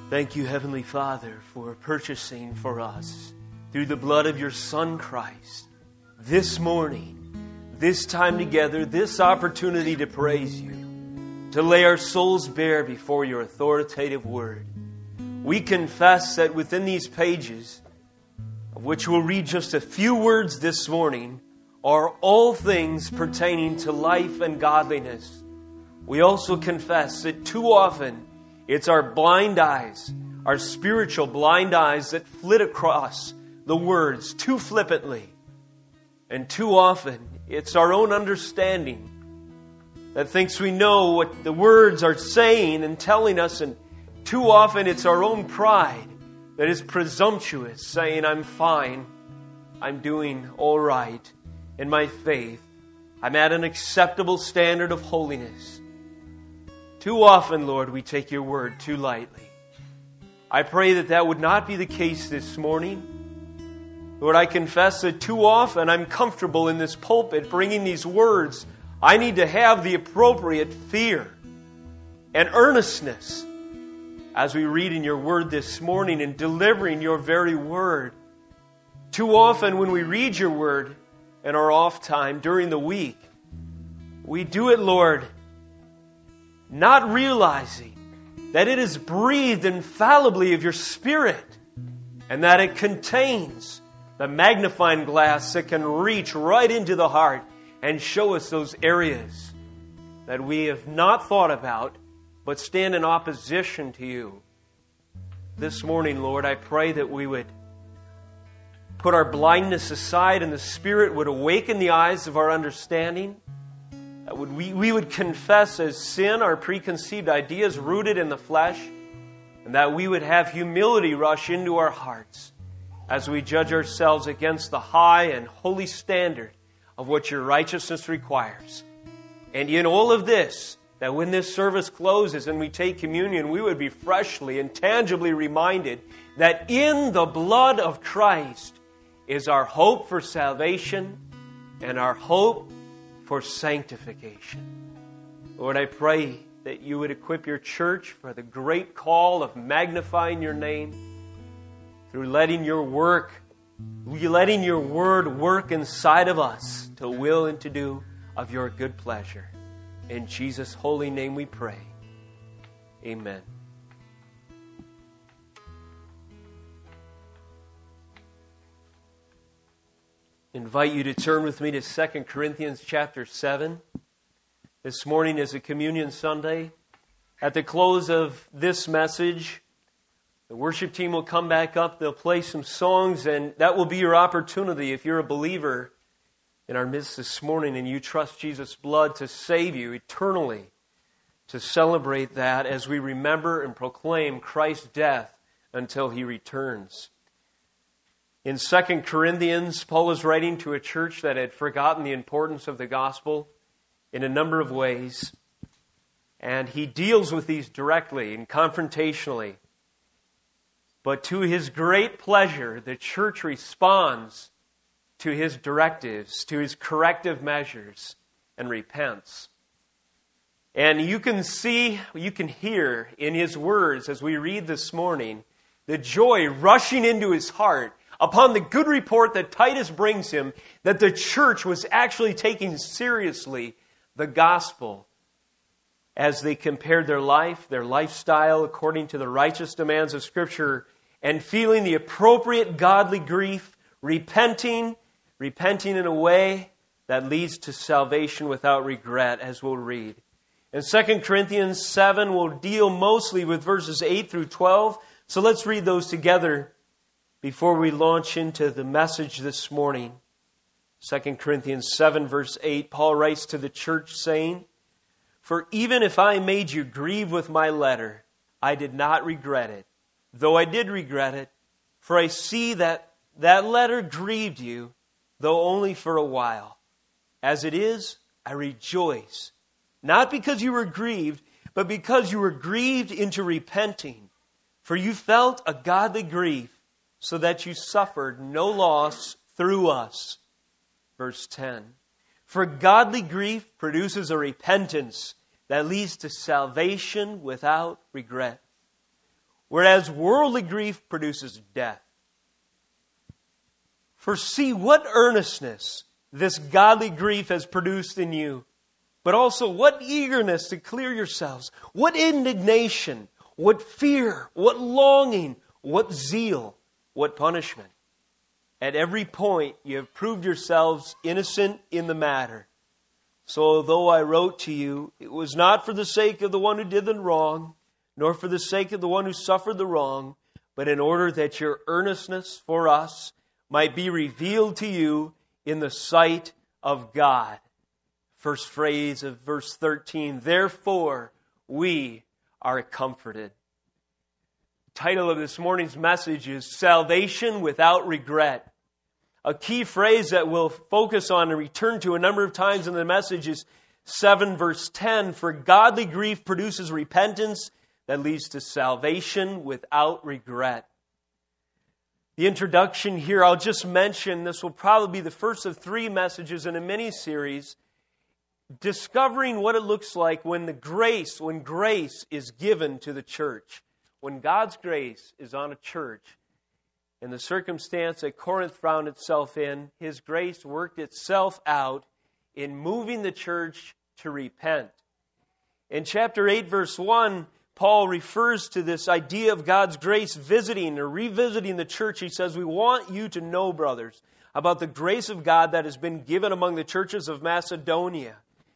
Thank you, Heavenly Father, for purchasing for us, through the blood of your Son Christ, this morning, this time together, this opportunity to praise you, to lay our souls bare before your authoritative word. We confess that within these pages, of which we'll read just a few words this morning, are all things pertaining to life and godliness. We also confess that too often it's our blind eyes, our spiritual blind eyes that flit across the words too flippantly. And too often it's our own understanding that thinks we know what the words are saying and telling us, and too often it's our own pride that is presumptuous, saying, I'm fine, I'm doing all right in my faith, I'm at an acceptable standard of holiness. Too often, Lord, we take your word too lightly. I pray that that would not be the case this morning. Lord, I confess that too often I'm comfortable in this pulpit bringing these words. I need to have the appropriate fear and earnestness as we read in your word this morning and delivering your very word. Too often when we read your word in our off time during the week, we do it, Lord, not realizing that it is breathed infallibly of your Spirit and that it contains the magnifying glass that can reach right into the heart and show us those areas that we have not thought about but stand in opposition to you. This morning, Lord, I pray that we would put our blindness aside and the Spirit would awaken the eyes of our understanding. That we would confess as sin our preconceived ideas rooted in the flesh, and that we would have humility rush into our hearts as we judge ourselves against the high and holy standard of what your righteousness requires. And in all of this, that when this service closes and we take communion, we would be freshly and tangibly reminded that in the blood of Christ is our hope for salvation and our hope for sanctification. Lord, I pray that you would equip your church for the great call of magnifying your name through letting your word work inside of us to will and to do of your good pleasure. In Jesus' holy name we pray. Amen. Invite you to turn with me to 2 Corinthians chapter 7. This morning is a Communion Sunday. At the close of this message, the worship team will come back up. They'll play some songs, and that will be your opportunity if you're a believer in our midst this morning and you trust Jesus' blood to save you eternally, to celebrate that as we remember and proclaim Christ's death until He returns. In 2 Corinthians, Paul is writing to a church that had forgotten the importance of the gospel in a number of ways. And he deals with these directly and confrontationally. But to his great pleasure, the church responds to his directives, to his corrective measures, and repents. And you can see, you can hear in his words as we read this morning, the joy rushing into his heart upon the good report that Titus brings him, that the church was actually taking seriously the gospel as they compared their life, their lifestyle according to the righteous demands of Scripture, and feeling the appropriate godly grief, repenting in a way that leads to salvation without regret, as we'll read. In 2 Corinthians 7, we'll deal mostly with verses 8 through 12, so let's read those together before we launch into the message this morning. 2 Corinthians 7 verse 8, Paul writes to the church saying, "For even if I made you grieve with my letter, I did not regret it, though I did regret it, for I see that that letter grieved you, though only for a while. As it is, I rejoice, not because you were grieved, but because you were grieved into repenting. For you felt a godly grief, so that you suffered no loss through us." Verse 10. "For godly grief produces a repentance that leads to salvation without regret. whereas worldly grief produces death. For see what earnestness this godly grief has produced in you, but also what eagerness to clear yourselves, what indignation, what fear, what longing, what zeal, what punishment. At every point you have proved yourselves innocent in the matter. So although I wrote to you, it was not for the sake of the one who did the wrong, nor for the sake of the one who suffered the wrong, but in order that your earnestness for us might be revealed to you in the sight of God. First phrase of verse 13, therefore we are comforted. The title of this morning's message is Salvation Without Regret. A key phrase that we'll focus on and return to a number of times in the message is 7 verse 10, for godly grief produces repentance that leads to salvation without regret. The introduction here, I'll just mention, this will probably be the first of 3 messages in a mini-series, discovering what it looks like when grace is given to the church. When God's grace is on a church, in the circumstance that Corinth found itself in, His grace worked itself out in moving the church to repent. In chapter 8, verse 1, Paul refers to this idea of God's grace visiting or revisiting the church. He says, we want you to know, brothers, about the grace of God that has been given among the churches of Macedonia.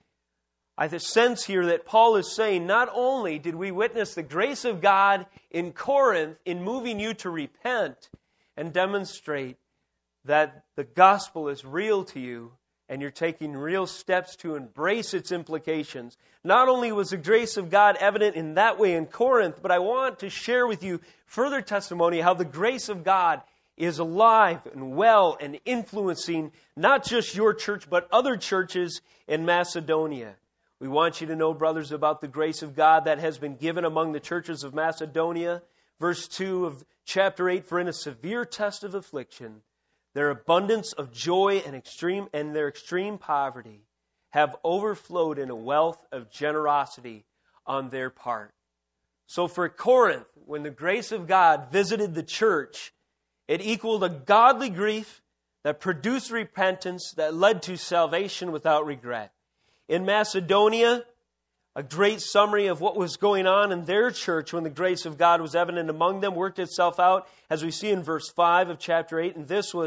I sense here that Paul is saying, not only did we witness the grace of God in Corinth in moving you to repent and demonstrate that the gospel is real to you and you're taking real steps to embrace its implications. Not only was the grace of God evident in that way in Corinth, but I want to share with you further testimony how the grace of God is alive and well and influencing not just your church, but other churches in Macedonia. We want you to know, brothers, about the grace of God that has been given among the churches of Macedonia. Verse 2 of chapter 8, for in a severe test of affliction, their abundance of joy and their extreme poverty have overflowed in a wealth of generosity on their part. So for Corinth, when the grace of God visited the church, it equaled a godly grief that produced repentance that led to salvation without regret. In Macedonia, a great summary of what was going on in their church when the grace of God was evident among them worked itself out, as we see in verse 5 of chapter 8.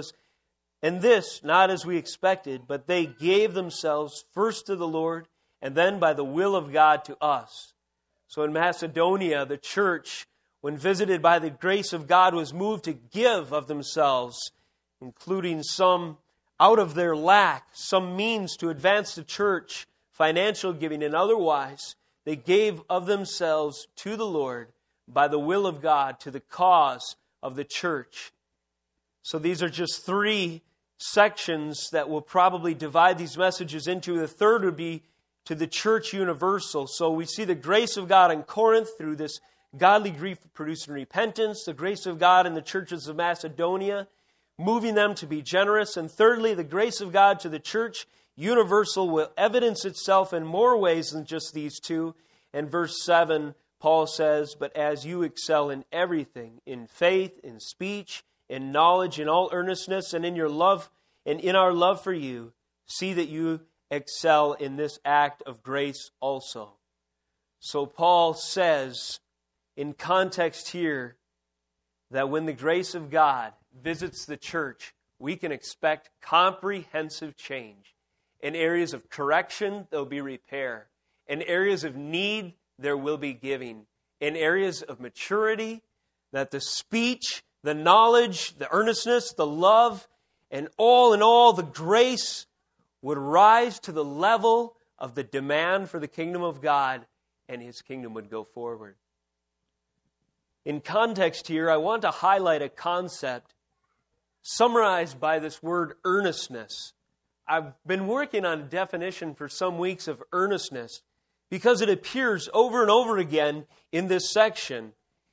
And this, not as we expected, but they gave themselves first to the Lord, and then by the will of God to us. So in Macedonia, the church, when visited by the grace of God, was moved to give of themselves, including some out of their lack, some means to advance the church, financial giving and otherwise. They gave of themselves to the Lord by the will of God to the cause of the church. So these are just 3 sections that will probably divide these messages into. The third would be to the church universal. So we see the grace of God in Corinth through this godly grief producing repentance, the grace of God in the churches of Macedonia, moving them to be generous. And thirdly, the grace of God to the church universal will evidence itself in more ways than just these 2. And verse 7, Paul says, but as you excel in everything, in faith, in speech, in knowledge, in all earnestness, and in your love, and in our love for you, see that you excel in this act of grace also. So Paul says, in context here, that when the grace of God visits the church, we can expect comprehensive change. In areas of correction, there will be repair. In areas of need, there will be giving. In areas of maturity, that the speech, the knowledge, the earnestness, the love, and all in all, the grace would rise to the level of the demand for the kingdom of God, and His kingdom would go forward. In context here, I want to highlight a concept summarized by this word earnestness. I've been working on a definition for some weeks of earnestness because it appears over and over again in this section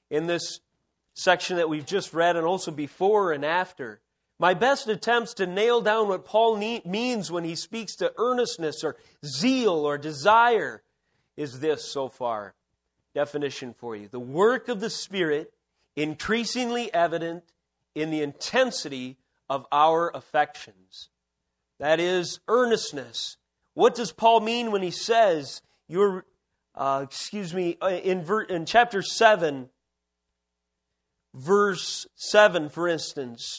that we've just read, and also before and after. My best attempts to nail down what Paul means when he speaks to earnestness or zeal or desire is this so far. Definition for you. The work of the Spirit increasingly evident in the intensity of our affections. That is earnestness. What does Paul mean when he says, in chapter 7, verse 7, for instance,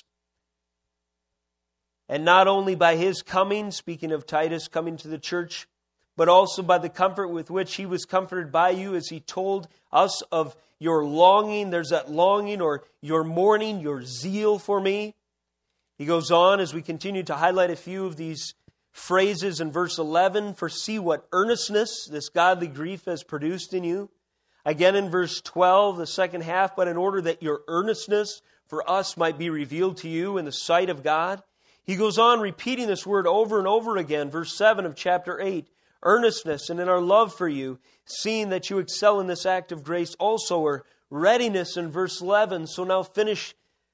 and not only by his coming, speaking of Titus coming to the church, but also by the comfort with which he was comforted by you, as he told us of your longing. There's that longing, or your mourning, your zeal for me. He goes on as we continue to highlight a few of these phrases in verse 11. For see what earnestness this godly grief has produced in you. Again in verse 12, the second half, but in order that your earnestness for us might be revealed to you in the sight of God. He goes on repeating this word over and over again. Verse 7 of chapter 8, earnestness, and in our love for you, seeing that you excel in this act of grace also, or readiness in verse 11. So now finish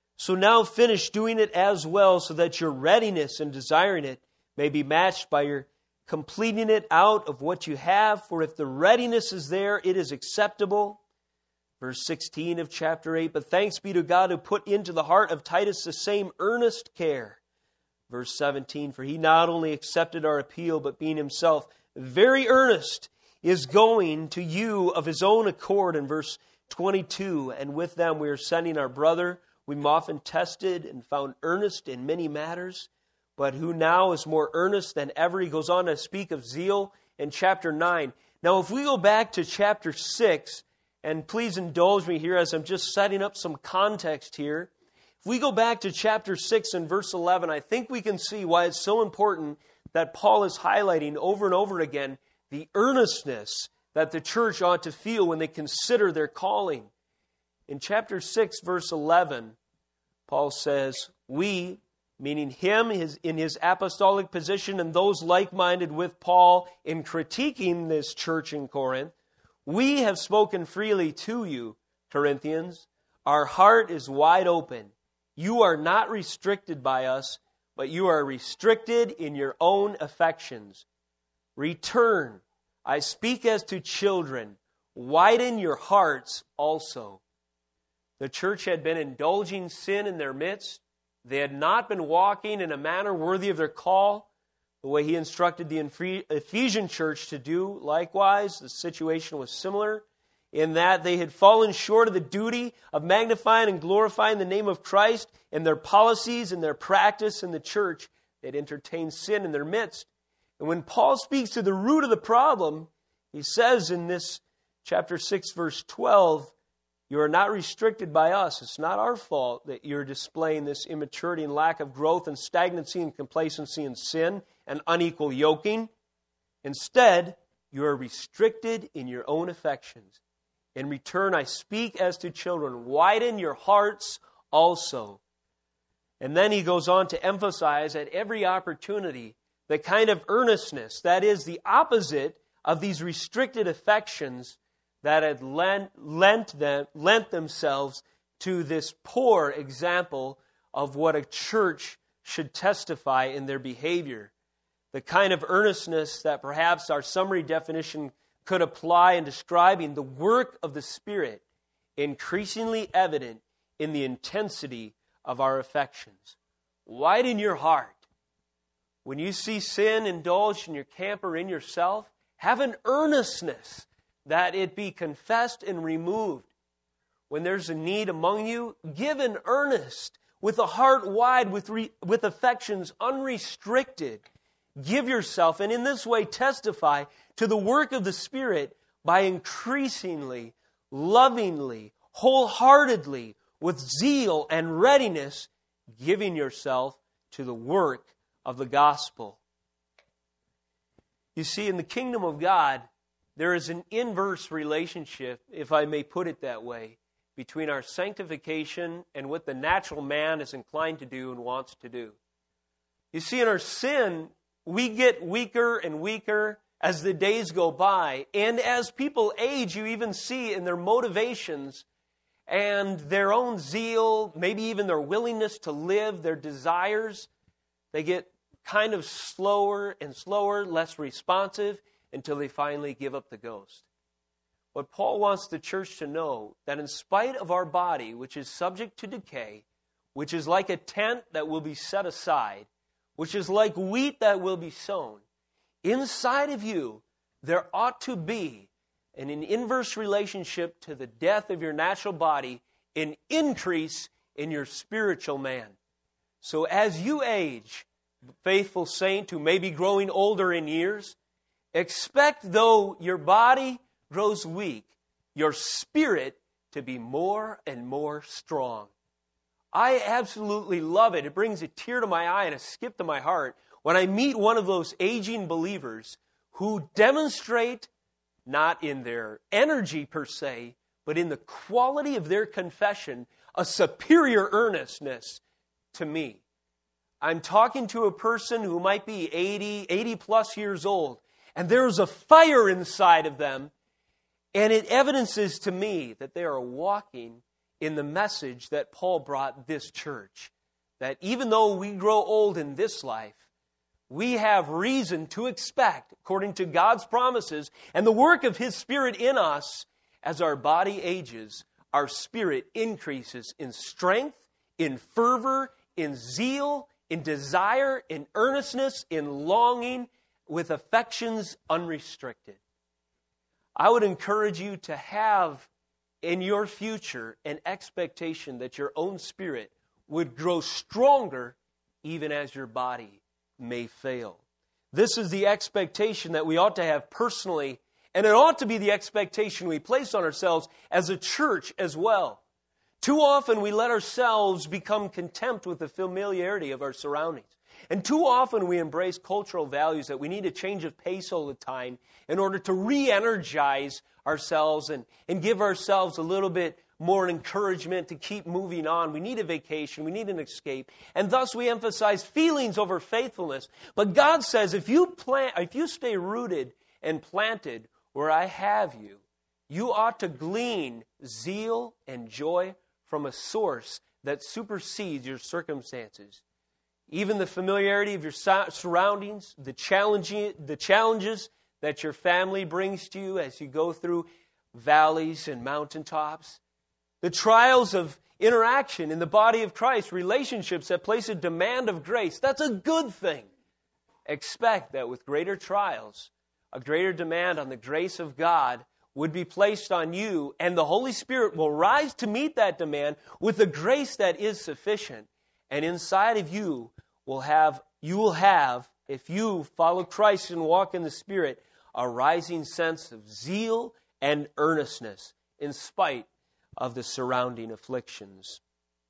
doing it as well, so that your readiness in desiring it may be matched by your completing it out of what you have. For if the readiness is there, it is acceptable. Verse 16 of chapter 8, but thanks be to God who put into the heart of Titus the same earnest care. Verse 17, for he not only accepted our appeal, but being himself very earnest, is going to you of his own accord. In verse 22, and with them we are sending our brother, whom often tested and found earnest in many matters, but who now is more earnest than ever. He goes on to speak of zeal in chapter 9. Now, if we go back to chapter 6, and please indulge me here as I'm just setting up some context here. If we go back to chapter 6 and verse 11, I think we can see why it's so important that Paul is highlighting over and over again the earnestness that the church ought to feel when they consider their calling. In chapter 6, verse 11, Paul says, we, meaning him in his apostolic position and those like-minded with Paul in critiquing this church in Corinth, we have spoken freely to you, Corinthians. Our heart is wide open. You are not restricted by us, but you are restricted in your own affections. Return. I speak as to children. Widen your hearts also. The church had been indulging sin in their midst. They had not been walking in a manner worthy of their call, the way he instructed the Ephesian church to do. Likewise, the situation was similar in that they had fallen short of the duty of magnifying and glorifying the name of Christ in their policies and their practice in the church. They'd entertained sin in their midst. And when Paul speaks to the root of the problem, he says in this chapter 6, verse 12, you are not restricted by us. It's not our fault that you're displaying this immaturity and lack of growth and stagnancy and complacency and sin and unequal yoking. Instead, you are restricted in your own affections. In return, I speak as to children. Widen your hearts also. And then he goes on to emphasize at every opportunity the kind of earnestness that is the opposite of these restricted affections that had lent themselves to this poor example of what a church should testify in their behavior. The kind of earnestness that perhaps our summary definition could apply in describing the work of the Spirit, increasingly evident in the intensity of our affections. Widen your heart. When you see sin indulged in your camp or in yourself, have an earnestness that it be confessed and removed. When there's a need among you, give an earnest, with a heart wide, with affections unrestricted. Give yourself, and in this way testify to the work of the Spirit by increasingly, lovingly, wholeheartedly, with zeal and readiness, giving yourself to the work of the gospel. You see, in the kingdom of God, there is an inverse relationship, if I may put it that way, between our sanctification and what the natural man is inclined to do and wants to do. You see, in our sin, we get weaker and weaker as the days go by. And as people age, you even see in their motivations and their own zeal, maybe even their willingness to live, their desires, they get kind of slower and slower, less responsive, until they finally give up the ghost. But Paul wants the church to know that in spite of our body, which is subject to decay, which is like a tent that will be set aside, which is like wheat that will be sown, inside of you there ought to be, in an inverse relationship to the death of your natural body, an increase in your spiritual man. So as you age, faithful saint who may be growing older in years, expect, though your body grows weak, your spirit to be more and more strong. I absolutely love it. It brings a tear to my eye and a skip to my heart when I meet one of those aging believers who demonstrate, not in their energy per se, but in the quality of their confession, a superior earnestness to me. I'm talking to a person who might be 80 plus years old, and there's a fire inside of them, and it evidences to me that they are walking in the message that Paul brought this church. That even though we grow old in this life, we have reason to expect, according to God's promises and the work of His Spirit in us, as our body ages, our spirit increases in strength, in fervor, in zeal, in desire, in earnestness, in longing, with affections unrestricted. I would encourage you to have in your future an expectation that your own spirit would grow stronger even as your body may fail. This is the expectation that we ought to have personally, and it ought to be the expectation we place on ourselves as a church as well. Too often we let ourselves become content with the familiarity of our surroundings. And too often we embrace cultural values that we need a change of pace all the time in order to re-energize ourselves and give ourselves a little bit more encouragement to keep moving on. We need a vacation. We need an escape. And thus we emphasize feelings over faithfulness. But God says if you stay rooted and planted where I have you, you ought to glean zeal and joy from a source that supersedes your circumstances. Even the familiarity of your surroundings, the challenges that your family brings to you as you go through valleys and mountaintops, the trials of interaction in the body of Christ, relationships that place a demand of grace, that's a good thing. Expect that with greater trials, a greater demand on the grace of God would be placed on you, and the Holy Spirit will rise to meet that demand with the grace that is sufficient. And inside of you will have, if you follow Christ and walk in the Spirit, a rising sense of zeal and earnestness in spite of the surrounding afflictions.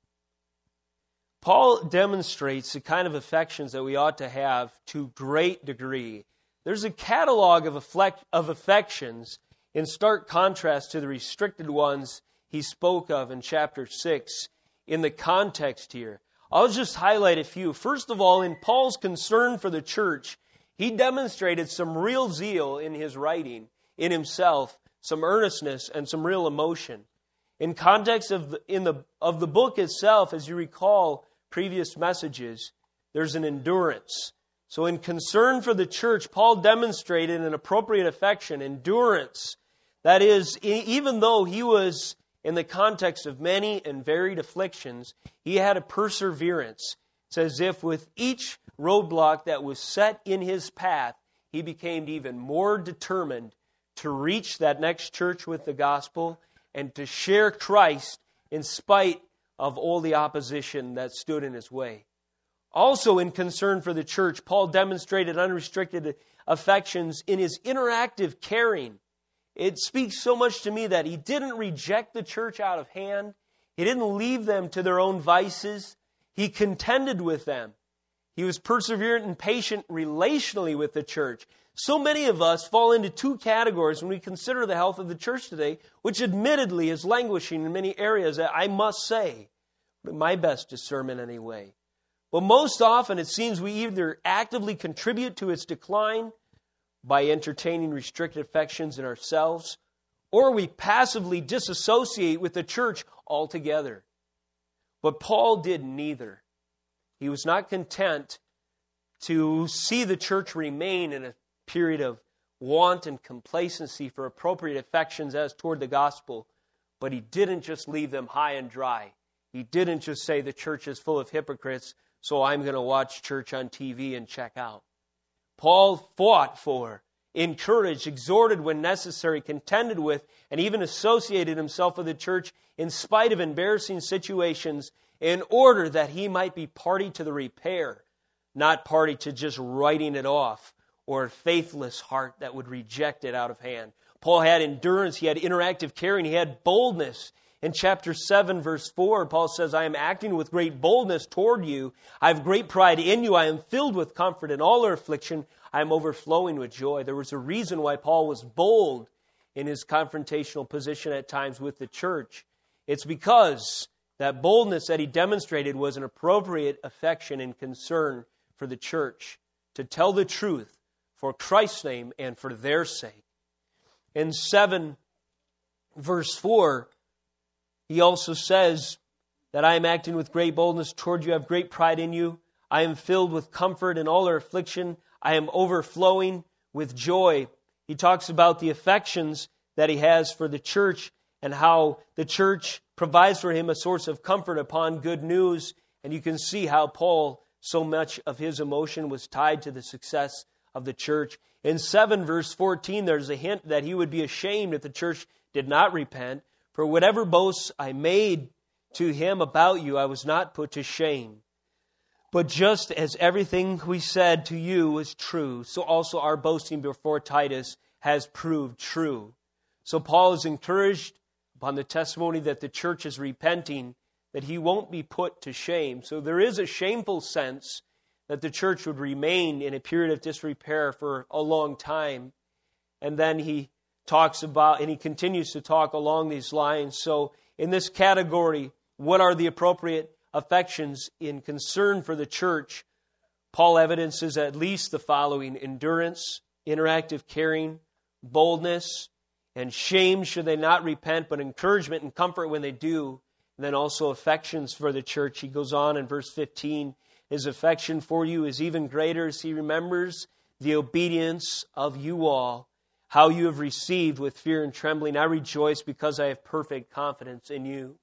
Paul demonstrates the kind of affections that we ought to have to great degree. There's a catalog of affections in stark contrast to the restricted ones he spoke of in chapter 6 in the context here. I'll just highlight a few. First of all, in Paul's concern for the church, he demonstrated some real zeal in his writing, in himself, some earnestness and some real emotion. In context of the book itself, as you recall previous messages, there's an endurance. So in concern for the church, Paul demonstrated an appropriate affection, endurance. That is, even though he was in the context of many and varied afflictions, he had a perseverance. It's as if with each roadblock that was set in his path, he became even more determined to reach that next church with the gospel and to share Christ in spite of all the opposition that stood in his way. Also in concern for the church, Paul demonstrated unrestricted affections in his interactive caring. It speaks so much to me that he didn't reject the church out of hand. He didn't leave them to their own vices. He contended with them. He was perseverant and patient relationally with the church. So many of us fall into two categories when we consider the health of the church today, which admittedly is languishing in many areas, I must say, but my best discernment anyway. But most often it seems we either actively contribute to its decline by entertaining restricted affections in ourselves, or we passively disassociate with the church altogether. But Paul did neither. He was not content to see the church remain in a period of want and complacency for appropriate affections as toward the gospel, but he didn't just leave them high and dry. He didn't just say the church is full of hypocrites, so I'm going to watch church on TV and check out. Paul fought for, encouraged, exhorted when necessary, contended with, and even associated himself with the church in spite of embarrassing situations in order that he might be party to the repair, not party to just writing it off or a faithless heart that would reject it out of hand. Paul had endurance, he had interactive caring, he had boldness. In chapter 7, verse 4, Paul says, I am acting with great boldness toward you. I have great pride in you. I am filled with comfort in all our affliction. I am overflowing with joy. There was a reason why Paul was bold in his confrontational position at times with the church. It's because that boldness that he demonstrated was an appropriate affection and concern for the church, to tell the truth for Christ's name and for their sake. In 7, verse 4, he also says that I am acting with great boldness toward you. I have great pride in you. I am filled with comfort in all our affliction. I am overflowing with joy. He talks about the affections that he has for the church and how the church provides for him a source of comfort upon good news. And you can see how Paul, so much of his emotion was tied to the success of the church. In 7 verse 14, there's a hint that he would be ashamed if the church did not repent. For whatever boasts I made to him about you, I was not put to shame. But just as everything we said to you was true, so also our boasting before Titus has proved true. So Paul is encouraged upon the testimony that the church is repenting, that he won't be put to shame. So there is a shameful sense that the church would remain in a period of disrepair for a long time. And then he talks about, and he continues to talk along these lines. So in this category, what are the appropriate affections in concern for the church? Paul evidences at least the following: endurance, interactive caring, boldness, and shame should they not repent, but encouragement and comfort when they do. And then also affections for the church. He goes on in verse 15, his affection for you is even greater as he remembers the obedience of you all, how you have received with fear and trembling. I rejoice because I have perfect confidence in you.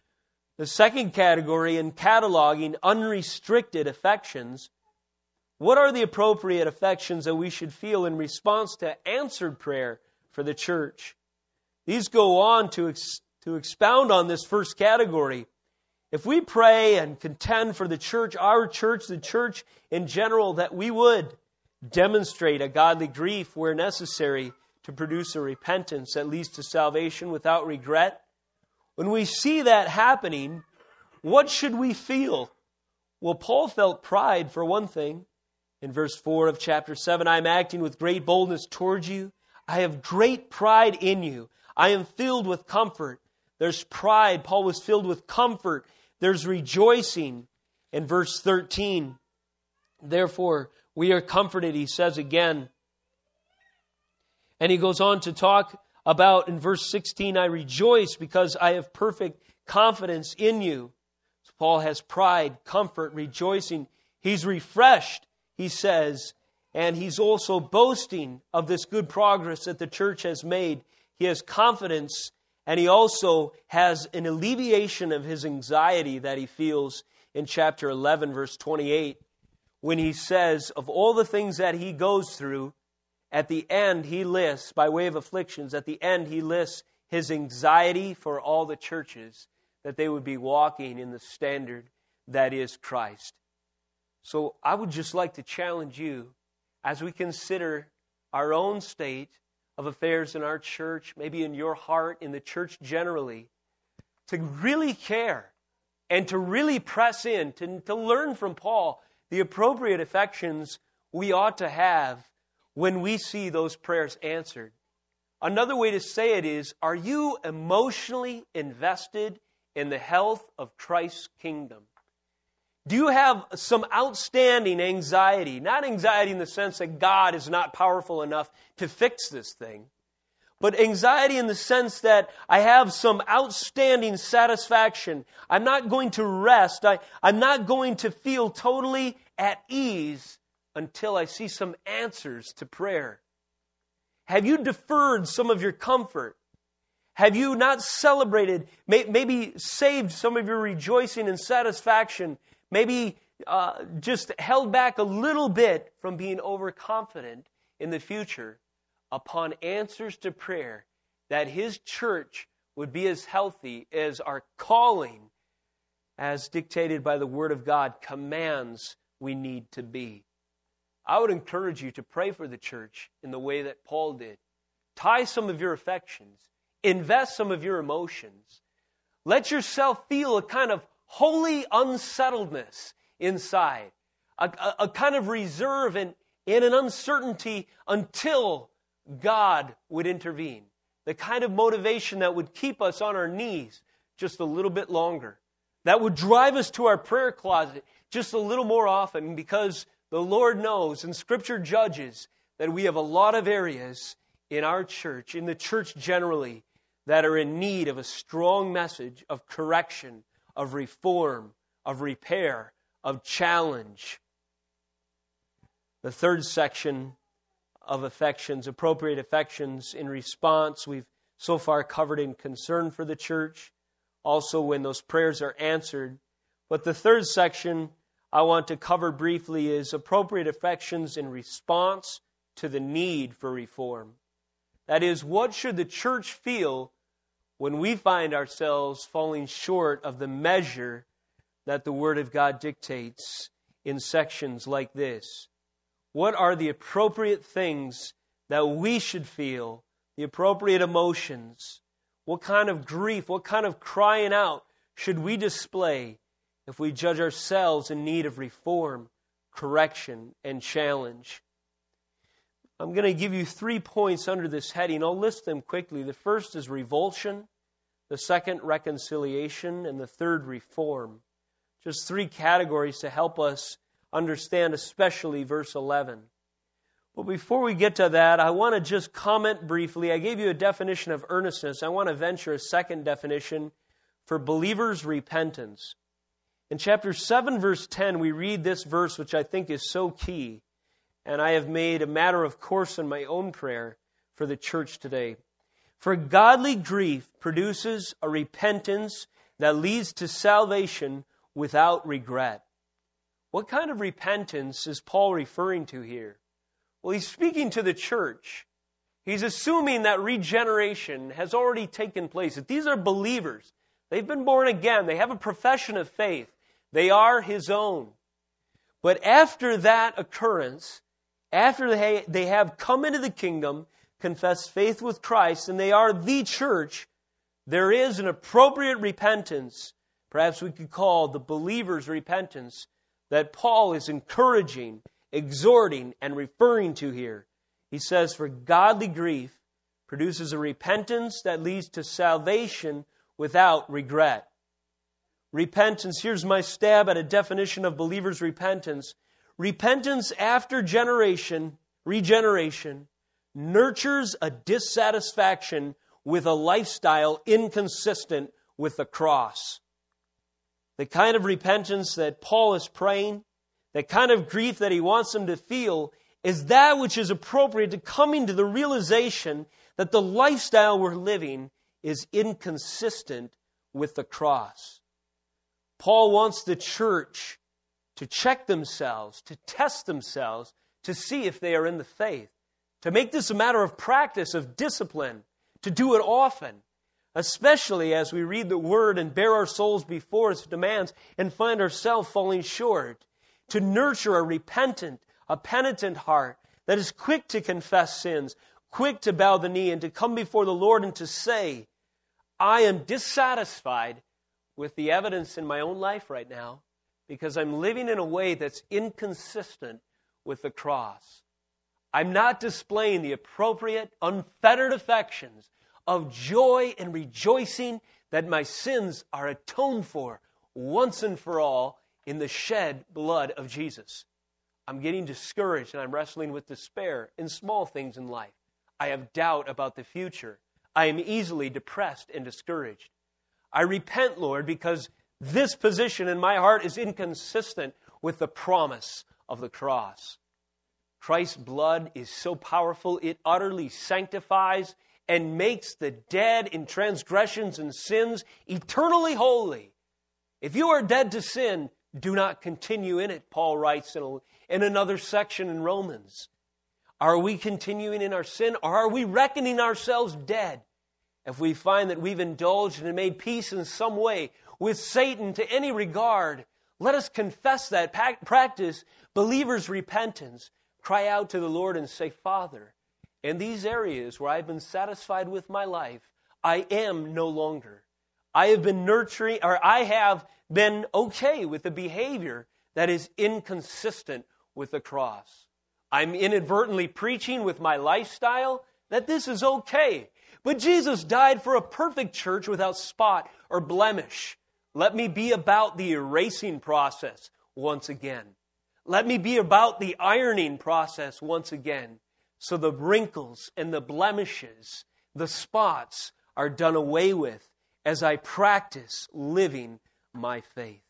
The second category, in cataloging unrestricted affections, what are the appropriate affections that we should feel in response to answered prayer for the church? These go on to expound on this first category. If we pray and contend for the church, our church, the church in general, that we would demonstrate a godly grief where necessary to produce a repentance that leads to salvation without regret. When we see that happening, what should we feel? Well, Paul felt pride for one thing. In verse 4 of chapter 7, I am acting with great boldness towards you. I have great pride in you. I am filled with comfort. There's pride. Paul was filled with comfort. There's rejoicing. In verse 13, therefore, we are comforted, he says again. And he goes on to talk about, in verse 16, I rejoice because I have perfect confidence in you. So Paul has pride, comfort, rejoicing. He's refreshed, he says, and he's also boasting of this good progress that the church has made. He has confidence, and he also has an alleviation of his anxiety that he feels in chapter 11, verse 28, when he says, of all the things that he goes through, at the end he lists, by way of afflictions, at the end he lists his anxiety for all the churches, that they would be walking in the standard that is Christ. So I would just like to challenge you, as we consider our own state of affairs in our church, maybe in your heart, in the church generally, to really care and to really press in, to learn from Paul the appropriate affections we ought to have when we see those prayers answered. Another way to say it is, are you emotionally invested in the health of Christ's kingdom? Do you have some outstanding anxiety? Not anxiety in the sense that God is not powerful enough to fix this thing, but anxiety in the sense that I have some outstanding satisfaction. I'm not going to rest. I'm not going to feel totally at ease until I see some answers to prayer. Have you deferred some of your comfort? Have you not celebrated, maybe saved some of your rejoicing and satisfaction? Maybe just held back a little bit from being overconfident in the future upon answers to prayer that His church would be as healthy as our calling, as dictated by the Word of God, commands we need to be. I would encourage you to pray for the church in the way that Paul did. Tie some of your affections. Invest some of your emotions. Let yourself feel a kind of holy unsettledness inside. A kind of reserve and an uncertainty until God would intervene. The kind of motivation that would keep us on our knees just a little bit longer. That would drive us to our prayer closet just a little more often, because the Lord knows and Scripture judges that we have a lot of areas in our church, in the church generally, that are in need of a strong message of correction, of reform, of repair, of challenge. The third section of affections, appropriate affections in response, we've so far covered in concern for the church, also when those prayers are answered. But the third section I want to cover briefly is appropriate affections in response to the need for reform. That is, what should the church feel when we find ourselves falling short of the measure that the Word of God dictates in sections like this? What are the appropriate things that we should feel, the appropriate emotions? What kind of grief, what kind of crying out should we display if we judge ourselves in need of reform, correction, and challenge? I'm going to give you 3 points under this heading. I'll list them quickly. The first is revulsion, the second, reconciliation, and the third, reform. Just 3 categories to help us understand, especially verse 11. But before we get to that, I want to just comment briefly. I gave you a definition of earnestness. I want to venture a second definition for believers' repentance. In chapter 7, verse 10, we read this verse, which I think is so key, and I have made a matter of course in my own prayer for the church today. For godly grief produces a repentance that leads to salvation without regret. What kind of repentance is Paul referring to here? Well, he's speaking to the church. He's assuming that regeneration has already taken place, that these are believers. They've been born again. They have a profession of faith. They are His own. But after that occurrence, after they have come into the kingdom, confessed faith with Christ, and they are the church, there is an appropriate repentance, perhaps we could call the believer's repentance, that Paul is encouraging, exhorting, and referring to here. He says, for godly grief produces a repentance that leads to salvation without regret. Repentance, here's my stab at a definition of believer's repentance. Repentance after regeneration, nurtures a dissatisfaction with a lifestyle inconsistent with the cross. The kind of repentance that Paul is praying, the kind of grief that he wants them to feel, is that which is appropriate to coming to the realization that the lifestyle we're living is inconsistent with the cross. Paul wants the church to check themselves, to test themselves, to see if they are in the faith, to make this a matter of practice, of discipline, to do it often, especially as we read the Word and bear our souls before its demands and find ourselves falling short, to nurture a repentant, a penitent heart that is quick to confess sins, quick to bow the knee and to come before the Lord and to say, I am dissatisfied with the evidence in my own life right now because I'm living in a way that's inconsistent with the cross. I'm not displaying the appropriate, unfettered affections of joy and rejoicing that my sins are atoned for once and for all in the shed blood of Jesus. I'm getting discouraged and I'm wrestling with despair in small things in life. I have doubt about the future. I am easily depressed and discouraged. I repent, Lord, because this position in my heart is inconsistent with the promise of the cross. Christ's blood is so powerful, it utterly sanctifies and makes the dead in transgressions and sins eternally holy. If you are dead to sin, do not continue in it, Paul writes in another section in Romans. Are we continuing in our sin, or are we reckoning ourselves dead? If we find that we've indulged and made peace in some way with Satan to any regard, let us confess that, practice believers' repentance, cry out to the Lord and say, Father, in these areas where I've been satisfied with my life, I am no longer. I have been nurturing, or I have been okay with the behavior that is inconsistent with the cross. I'm inadvertently preaching with my lifestyle that this is okay. But Jesus died for a perfect church without spot or blemish. Let me be about the erasing process once again. Let me be about the ironing process once again, so the wrinkles and the blemishes, the spots are done away with as I practice living my faith.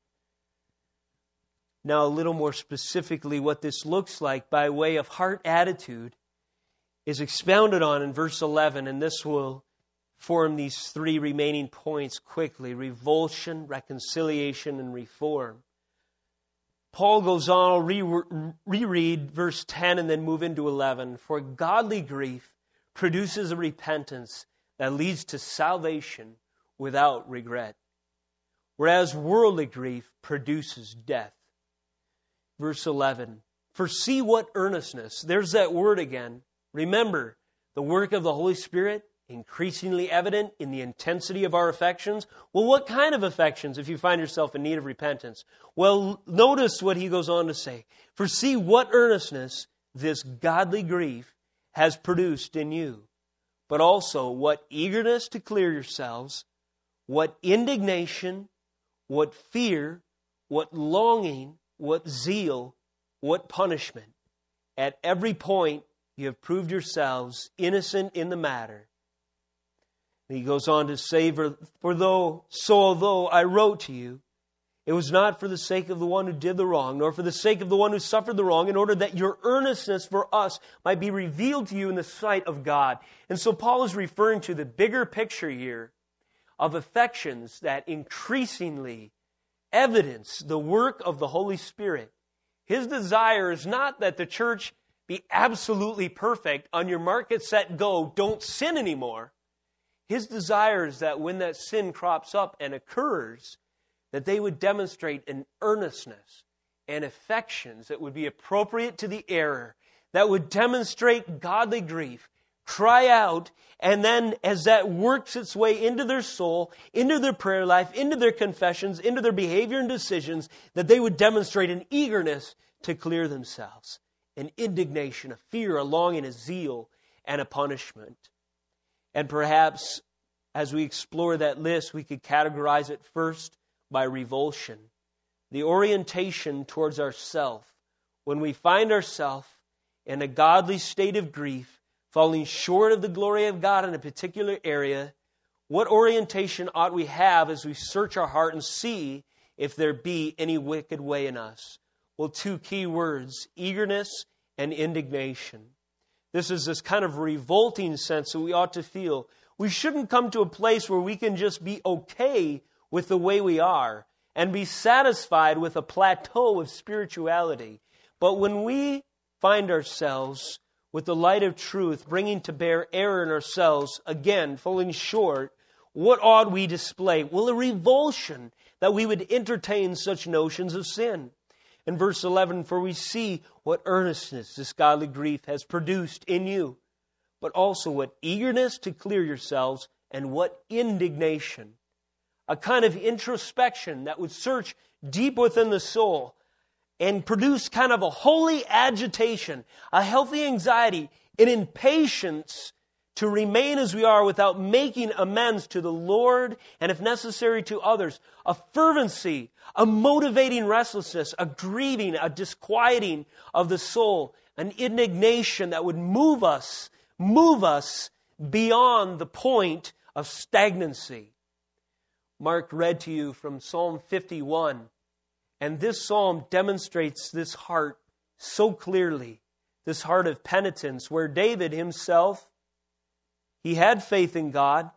Now, a little more specifically, what this looks like by way of heart attitude is expounded on in verse 11, and this will form these three remaining points quickly: revulsion, reconciliation, and reform. Paul goes on, I'll reread verse 10 and then move into 11. For godly grief produces a repentance that leads to salvation without regret, whereas worldly grief produces death. Verse 11, for see what earnestness, there's that word again. Remember, the work of the Holy Spirit, increasingly evident in the intensity of our affections. Well, what kind of affections if you find yourself in need of repentance? Well, notice what he goes on to say. For see what earnestness this godly grief has produced in you, but also what eagerness to clear yourselves, what indignation, what fear, what longing, what zeal, what punishment. At every point you have proved yourselves innocent in the matter. And he goes on to say, although I wrote to you, it was not for the sake of the one who did the wrong, nor for the sake of the one who suffered the wrong, in order that your earnestness for us might be revealed to you in the sight of God. And so Paul is referring to the bigger picture here of affections that increasingly evidence the work of the Holy Spirit. His desire is not that the church be absolutely perfect. On your mark, get set, go. Don't sin anymore. His desire is that when that sin crops up and occurs, that they would demonstrate an earnestness and affections that would be appropriate to the error, that would demonstrate godly grief, cry out, and then as that works its way into their soul, into their prayer life, into their confessions, into their behavior and decisions, that they would demonstrate an eagerness to clear themselves, an indignation, a fear, a longing, a zeal, and a punishment. And perhaps as we explore that list, we could categorize it first by revulsion, the orientation towards ourself. When we find ourselves in a godly state of grief, falling short of the glory of God in a particular area, what orientation ought we have as we search our heart and see if there be any wicked way in us? Well, two key words, eagerness and indignation. This is this kind of revolting sense that we ought to feel. We shouldn't come to a place where we can just be okay with the way we are and be satisfied with a plateau of spirituality. But when we find ourselves with the light of truth bringing to bear error in ourselves, again, falling short, what ought we display? Well, a revulsion that we would entertain such notions of sin. In verse 11, for we see what earnestness this godly grief has produced in you, but also what eagerness to clear yourselves and what indignation. A kind of introspection that would search deep within the soul and produce kind of a holy agitation, a healthy anxiety, an impatience to remain as we are without making amends to the Lord and, if necessary, to others. A fervency, a motivating restlessness, a grieving, a disquieting of the soul, an indignation that would move us beyond the point of stagnancy. Mark read to you from Psalm 51, and this psalm demonstrates this heart so clearly. this heart of penitence, where David himself, he had faith in God.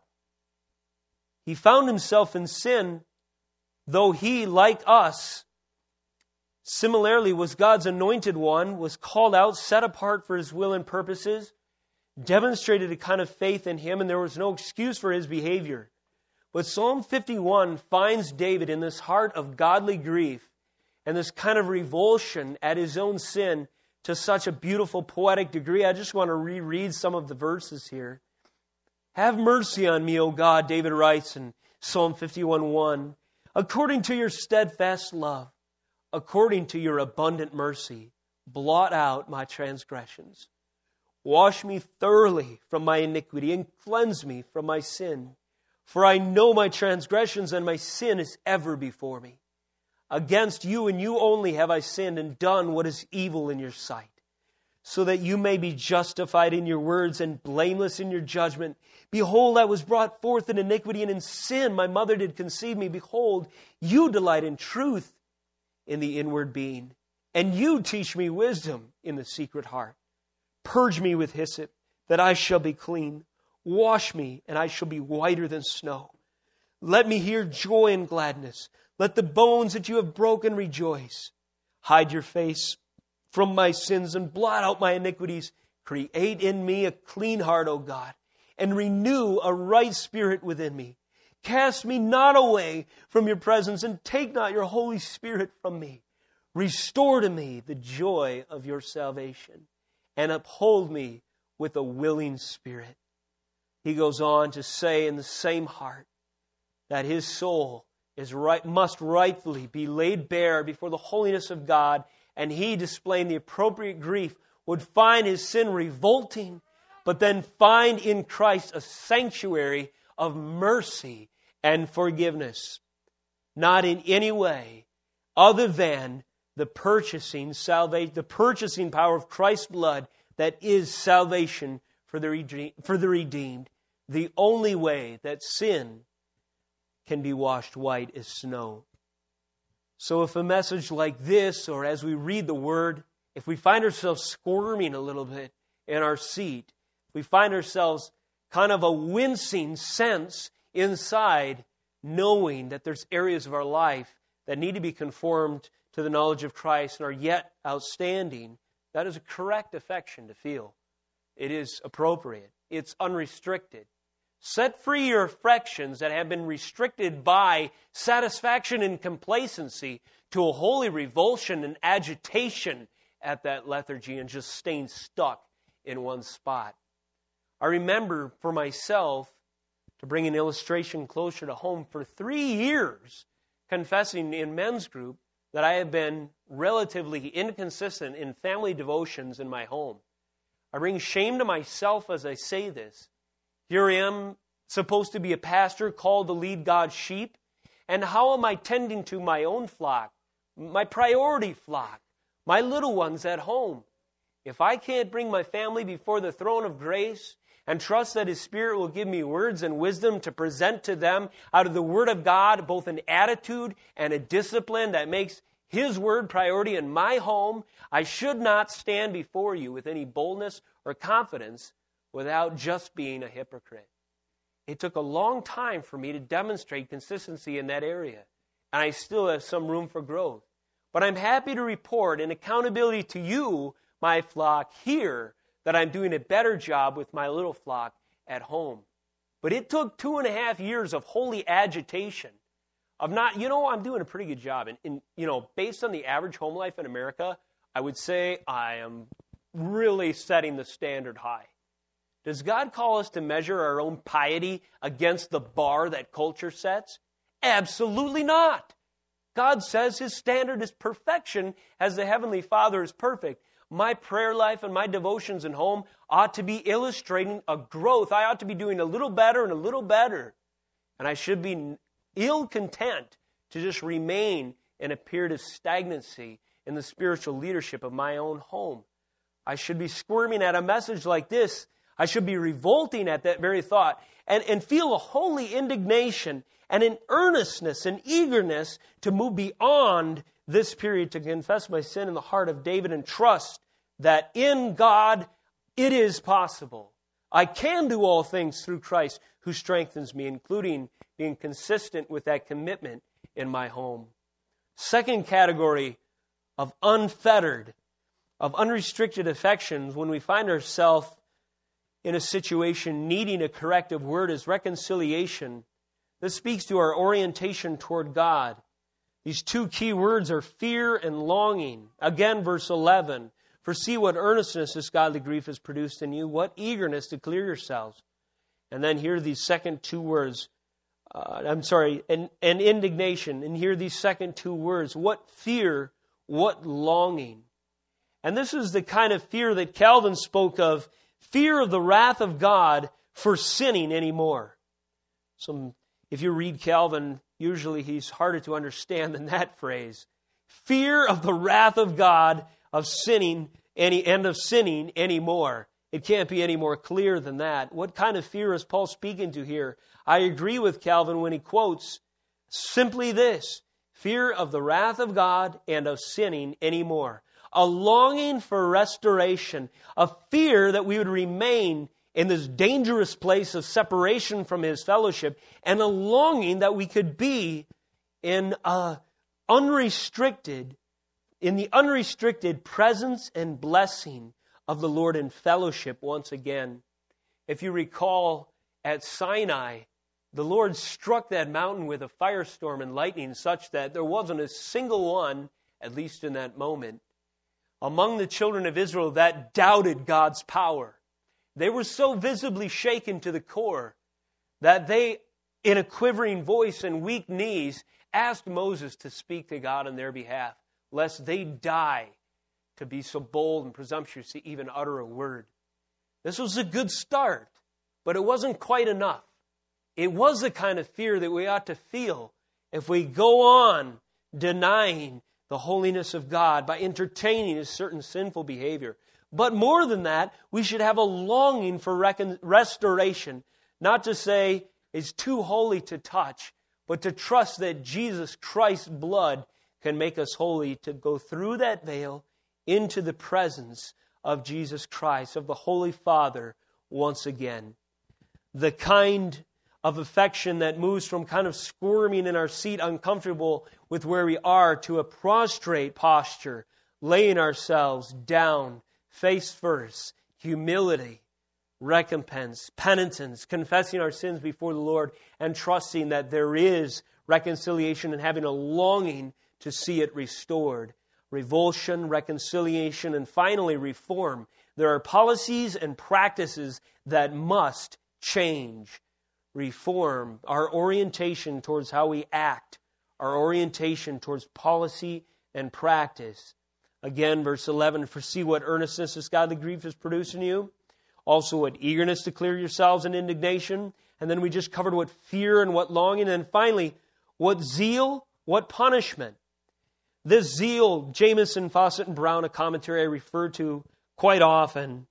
He found himself in sin, though he, like us, similarly was God's anointed one, was called out, set apart for His will and purposes, demonstrated a kind of faith in Him, and there was no excuse for his behavior. But Psalm 51 finds David in this heart of godly grief and this kind of revulsion at his own sin to such a beautiful poetic degree. I just want to reread some of the verses here. Have mercy on me, O God, David writes in Psalm 51:1. According to your steadfast love, according to your abundant mercy, blot out my transgressions. Wash me thoroughly from my iniquity and cleanse me from my sin. For I know my transgressions and my sin is ever before me. Against you and you only have I sinned and done what is evil in your sight, so that you may be justified in your words and blameless in your judgment. Behold, I was brought forth in iniquity, and in sin my mother did conceive me. Behold, you delight in truth in the inward being, and you teach me wisdom in the secret heart. Purge me with hyssop, that I shall be clean. Wash me, and I shall be whiter than snow. Let me hear joy and gladness. Let the bones that you have broken rejoice. Hide your face from my sins and blot out my iniquities. Create in me a clean heart, O God, and renew a right spirit within me. Cast me not away from your presence, and take not your Holy Spirit from me. Restore to me the joy of your salvation, and uphold me with a willing spirit. He goes on to say in the same heart that his soul must rightfully be laid bare before the holiness of God, and he, displaying the appropriate grief, would find his sin revolting, but then find in Christ a sanctuary of mercy and forgiveness, not in any way other than the purchasing power of Christ's blood that is salvation for the redeemed, the only way that sin can be washed white as snow. So if a message like this, or as we read the Word, if we find ourselves squirming a little bit in our seat, if we find ourselves kind of a wincing sense inside, knowing that there's areas of our life that need to be conformed to the knowledge of Christ and are yet outstanding, that is a correct affection to feel. It is appropriate. It's unrestricted. Set free your affections that have been restricted by satisfaction and complacency to a holy revulsion and agitation at that lethargy and just staying stuck in one spot. I remember for myself, to bring an illustration closer to home, for 3 years confessing in men's group that I have been relatively inconsistent in family devotions in my home. I bring shame to myself as I say this. Here I am, supposed to be a pastor, called to lead God's sheep, and how am I tending to my own flock, my priority flock, my little ones at home? If I can't bring my family before the throne of grace and trust that His Spirit will give me words and wisdom to present to them out of the Word of God, both an attitude and a discipline that makes His Word priority in my home, I should not stand before you with any boldness or confidence without just being a hypocrite. It took a long time for me to demonstrate consistency in that area, and I still have some room for growth. But I'm happy to report in accountability to you, my flock here, that I'm doing a better job with my little flock at home. But it took 2.5 years of holy agitation, of not, I'm doing a pretty good job. And based on the average home life in America, I would say I am really setting the standard high. Does God call us to measure our own piety against the bar that culture sets? Absolutely not. God says His standard is perfection as the Heavenly Father is perfect. My prayer life and my devotions in home ought to be illustrating a growth. I ought to be doing a little better and a little better. And I should be ill content to just remain in a period of stagnancy in the spiritual leadership of my own home. I should be squirming at a message like this. I should be revolting at that very thought and feel a holy indignation and an earnestness and eagerness to move beyond this period to confess my sin in the heart of David and trust that in God it is possible. I can do all things through Christ who strengthens me, including being consistent with that commitment in my home. Second category of unfettered, of unrestricted affections when we find ourselves in a situation needing a corrective word is reconciliation. This speaks to our orientation toward God. These two key words are fear and longing. Again, verse 11. For see what earnestness this godly grief has produced in you, what eagerness to clear yourselves. And then here these second two words, and indignation. And here these second two words, what fear, what longing. And this is the kind of fear that Calvin spoke of, fear of the wrath of God for sinning anymore. If you read Calvin, usually he's harder to understand than that phrase. Fear of the wrath of God of sinning anymore. It can't be any more clear than that. What kind of fear is Paul speaking to here? I agree with Calvin when he quotes simply this: fear of the wrath of God and of sinning anymore. A longing for restoration, a fear that we would remain in this dangerous place of separation from His fellowship, and a longing that we could be in the unrestricted presence and blessing of the Lord in fellowship once again. If you recall, at Sinai, the Lord struck that mountain with a firestorm and lightning such that there wasn't a single one, at least in that moment, among the children of Israel that doubted God's power. They were so visibly shaken to the core that they, in a quivering voice and weak knees, asked Moses to speak to God on their behalf, lest they die to be so bold and presumptuous to even utter a word. This was a good start, but it wasn't quite enough. It was the kind of fear that we ought to feel if we go on denying the holiness of God by entertaining a certain sinful behavior. But more than that, we should have a longing for restoration, not to say it's too holy to touch, but to trust that Jesus Christ's blood can make us holy, to go through that veil into the presence of Jesus Christ, of the Holy Father, once again. The kind of affection that moves from kind of squirming in our seat, uncomfortable with where we are, to a prostrate posture, laying ourselves down, face first, humility, recompense, penitence, confessing our sins before the Lord, and trusting that there is reconciliation and having a longing to see it restored. Revulsion, reconciliation, and finally reform. There are policies and practices that must change. Reform, our orientation towards how we act, our orientation towards policy and practice. Again, verse 11, for see what earnestness this godly grief has produced in you. Also what eagerness to clear yourselves in indignation. And then we just covered what fear and what longing. And finally, what zeal, what punishment. This zeal, Jamieson, Fawcett, and Brown, a commentary I refer to quite often.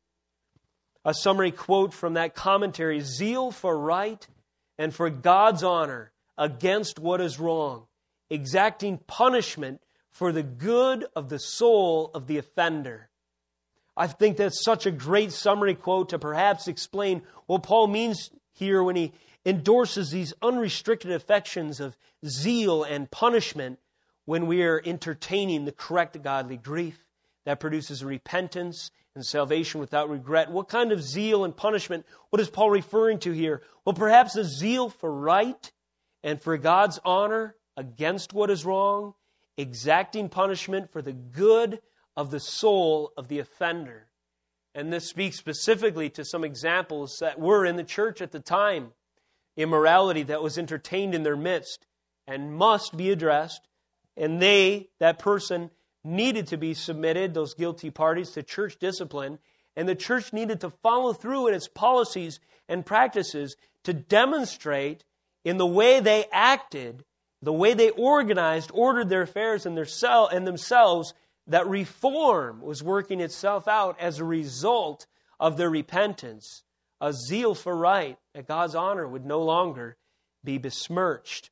A summary quote from that commentary: zeal for right and for God's honor against what is wrong, exacting punishment for the good of the soul of the offender. I think that's such a great summary quote to perhaps explain what Paul means here when he endorses these unrestricted affections of zeal and punishment when we are entertaining the correct godly grief that produces repentance and salvation without regret. What kind of zeal and punishment? What is Paul referring to here? Well, perhaps a zeal for right and for God's honor against what is wrong, exacting punishment for the good of the soul of the offender. And this speaks specifically to some examples that were in the church at the time. Immorality that was entertained in their midst and must be addressed. And that person, needed to be submitted, those guilty parties, to church discipline. And the church needed to follow through in its policies and practices to demonstrate in the way they acted, the way they ordered their affairs and themselves, that reform was working itself out as a result of their repentance. A zeal for right, that God's honor would no longer be besmirched.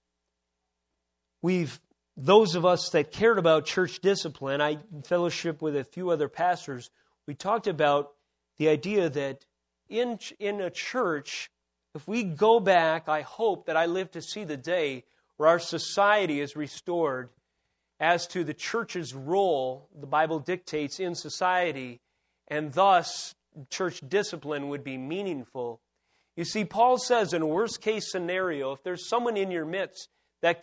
Those of us that cared about church discipline, I fellowship with a few other pastors, we talked about the idea that in a church, if we go back, I hope that I live to see the day where our society is restored as to the church's role, the Bible dictates, in society, and thus church discipline would be meaningful. You see, Paul says in a worst-case scenario, if there's someone in your midst that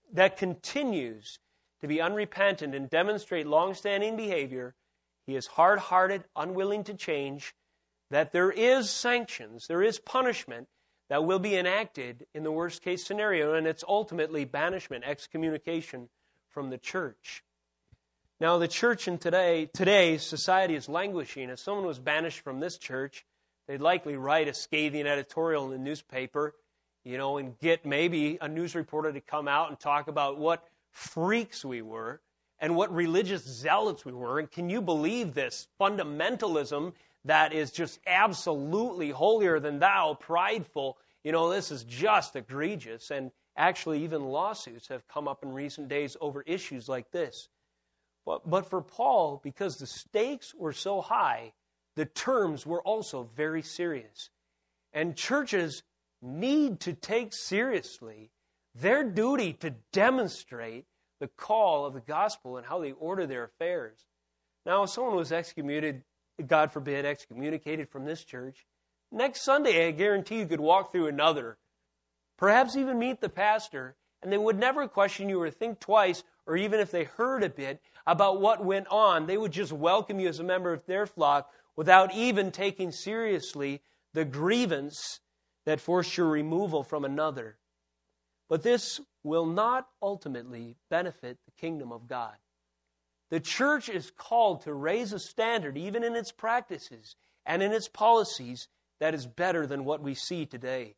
continues to be unrepentant and demonstrate long-standing behavior, he is hard-hearted, unwilling to change, that there is sanctions, there is punishment that will be enacted in the worst-case scenario, and it's ultimately banishment, excommunication from the church. Now, the church in today's society is languishing. If someone was banished from this church, they'd likely write a scathing editorial in the newspaper, and get maybe a news reporter to come out and talk about what freaks we were and what religious zealots we were. And can you believe this fundamentalism that is just absolutely holier than thou, prideful? This is just egregious. And actually, even lawsuits have come up in recent days over issues like this. But for Paul, because the stakes were so high, the terms were also very serious. And churches need to take seriously their duty to demonstrate the call of the gospel and how they order their affairs. Now, if someone was excommunicated, God forbid, excommunicated from this church, next Sunday, I guarantee you could walk through another, perhaps even meet the pastor, and they would never question you or think twice, or even if they heard a bit about what went on, they would just welcome you as a member of their flock without even taking seriously the grievance that forced your removal from another. But this will not ultimately benefit the kingdom of God. The church is called to raise a standard, even in its practices and in its policies, that is better than what we see today.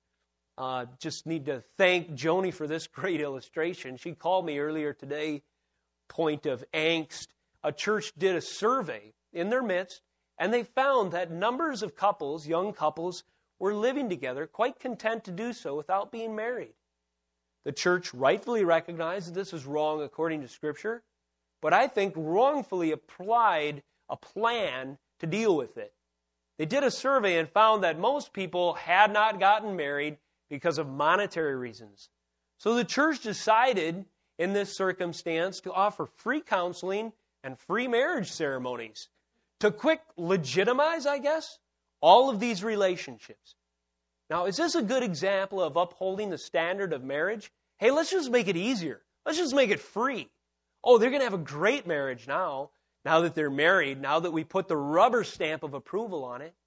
Just need to thank Joni for this great illustration. She called me earlier today, point of angst. A church did a survey in their midst, and they found that numbers of couples, young couples, were living together, quite content to do so without being married. The church rightfully recognized that this is wrong according to Scripture, but I think wrongfully applied a plan to deal with it. They did a survey and found that most people had not gotten married because of monetary reasons. So the church decided in this circumstance to offer free counseling and free marriage ceremonies to quick legitimize, I guess, all of these relationships. Now, is this a good example of upholding the standard of marriage? Hey, let's just make it easier. Let's just make it free. Oh, they're going to have a great marriage now that they're married, now that we put the rubber stamp of approval on it.